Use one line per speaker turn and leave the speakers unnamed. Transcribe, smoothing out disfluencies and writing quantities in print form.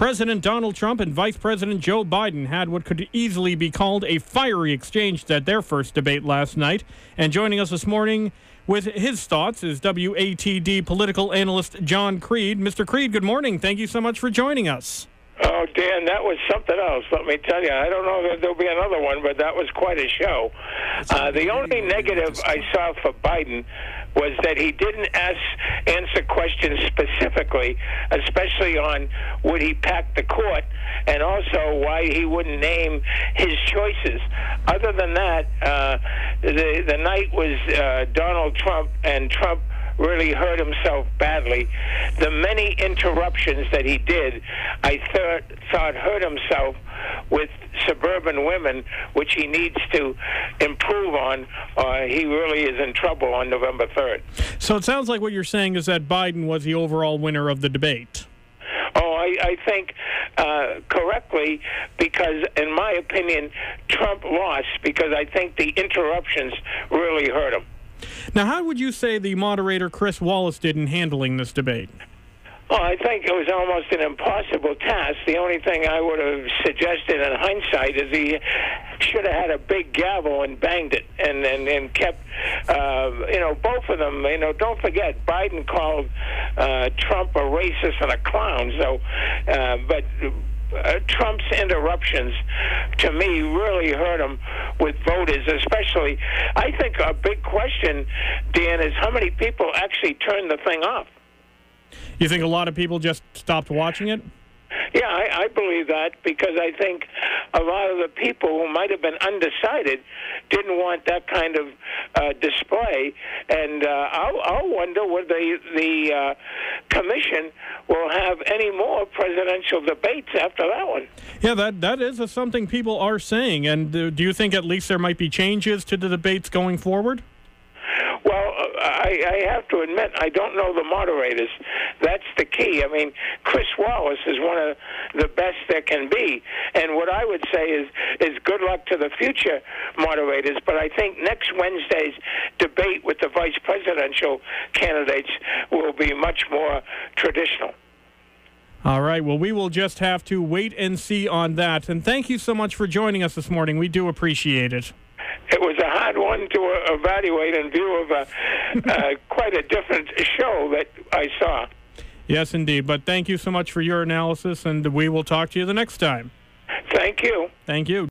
President Donald Trump and Vice President Joe Biden had what could easily be called a fiery exchange at their first debate last night. And joining us this morning with his thoughts is WATD political analyst John Creed. Mr. Creed, good morning. Thank you so much for joining us.
Oh, Dan, that was something else, let me tell you. I don't know that there'll be another one, but that was quite a show. The only negative I saw for Biden was that he didn't answer questions specifically, especially on would he pack the court, and also why he wouldn't name his choices. Other than that, the night was Donald Trump, and Trump really hurt himself badly. The many interruptions that he did, I thought hurt himself with suburban women, which he needs to improve on, or he really is in trouble on November 3rd.
So it sounds like what you're saying is that Biden was the overall winner of the debate.
Oh, I think correctly, because in my opinion, Trump lost because I think the interruptions really hurt him.
Now, how would you say the moderator, Chris Wallace, did in handling this debate?
Well, I think it was almost an impossible task. The only thing I would have suggested in hindsight is he should have had a big gavel and banged it and kept, both of them. Don't forget, Biden called Trump a racist and a clown. So, but Trump's interruptions, to me, really hurt him with voters, especially. I think a big question, Dan, is how many people actually turned the thing off.
You think a lot of people just stopped watching it?
Yeah, I believe that, because I think a lot of the people who might have been undecided didn't want that kind of display, and I'll wonder whether the commission will have any more presidential debates after that one.
Yeah, that is something people are saying, and do you think at least there might be changes to the debates going forward?
Well, I have to admit, I don't know the moderators. That's the key. I mean, Chris Wallace is one of the best there can be. And what I would say is good luck to the future moderators. But I think next Wednesday's debate with the vice presidential candidates will be much more traditional.
All right. Well, we will just have to wait and see on that. And thank you so much for joining us this morning. We do appreciate it.
It was a hard one to evaluate in view of quite a different show that I saw.
Yes, indeed. But thank you so much for your analysis, and we will talk to you the next time.
Thank you.
Thank you.